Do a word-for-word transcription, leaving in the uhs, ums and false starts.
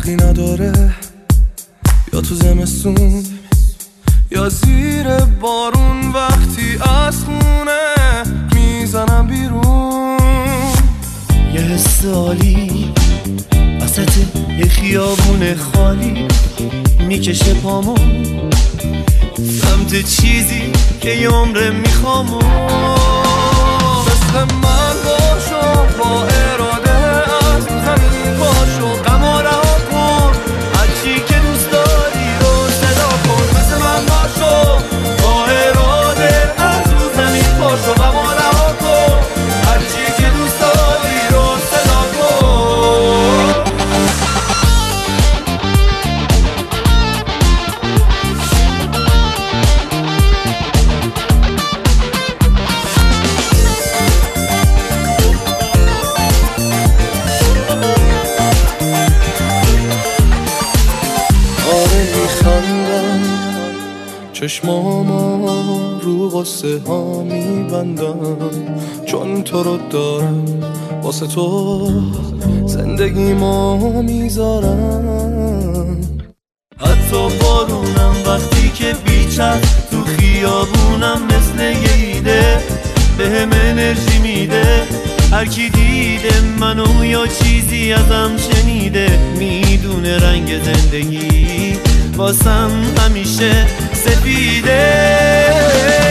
فرقی نداره، یا تو زمستون یا زیر بارون، وقتی از خونه میزنم بیرون. یه حس عالی وسط یه خیابون خالی میکشه پامون سمت چیزی که یه عمره میخوامون. مثل من باشو، با اراده از زمین پاشو، غم و رها کن، هرچی که دوست داری رو صدا کن. مثل من باشو، با اراده از زمین پاشو، غم و رها کن، هرچی که دوست داری رو صدا کن. چشمامو رو قصه ها میبندم، چون تو رو دارم، واسه تو زندگیمو میذارم. حتی بارونم وقتی که بیچه تو خیابونم مثل یه ایده بهم انرژی میده. هر کی دیده منو یا چیزی ازم شنیده میدونه رنگ زندگی واسم همیشه سفیده.